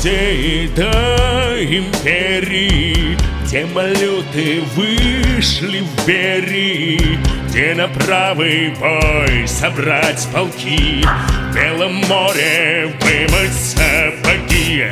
музеи до империи, где малюты вышли в Берии, где на правый бой собрать полки, в Белом море вымыть сапоги.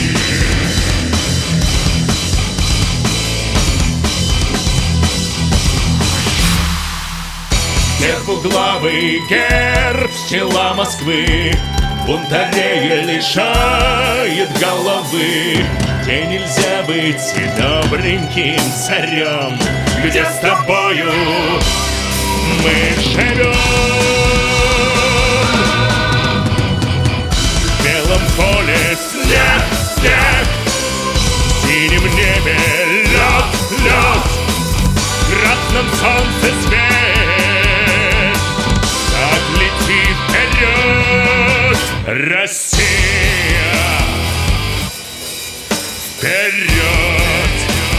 Двуглавый герб села Москвы бунтарей лишает головы, где нельзя быть и добреньким царем, где с тобою мы живем. В белом поле снег, снег, в синем небе лед, лед, в красном солнце свет. Россия, вперед!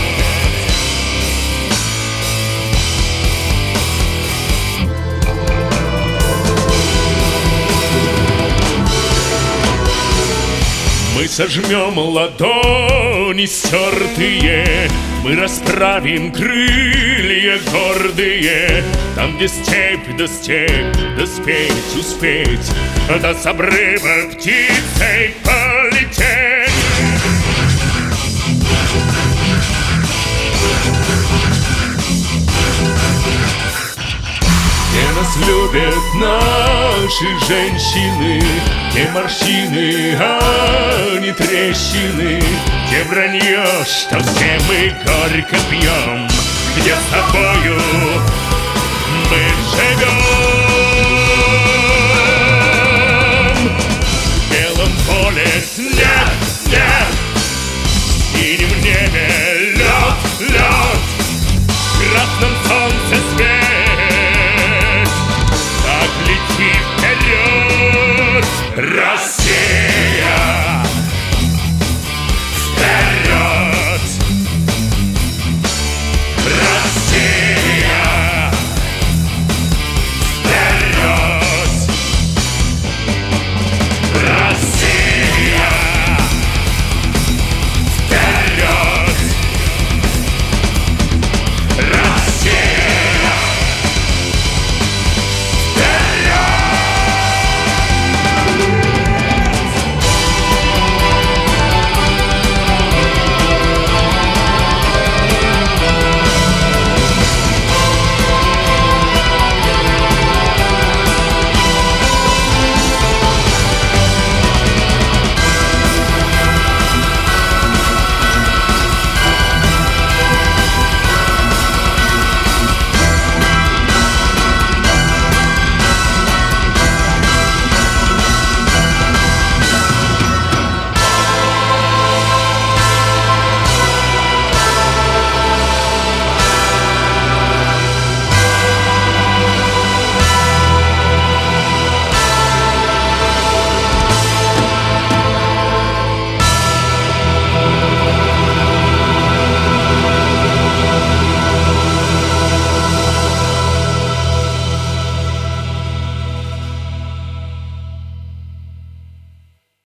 Мы сожмем ладони стертые, мы расправим крылья гордые, там, где степь, да спеть, успеть, да с обрыва птицей полететь. Где нас любят наши женщины, где морщины, а не трещины, где вранье, что все мы горько пьем, где с тобою мы живем. В белом поле снег, снег, в синем небе лед, лед, в красном солнце свет. Так лети вперед, Россия!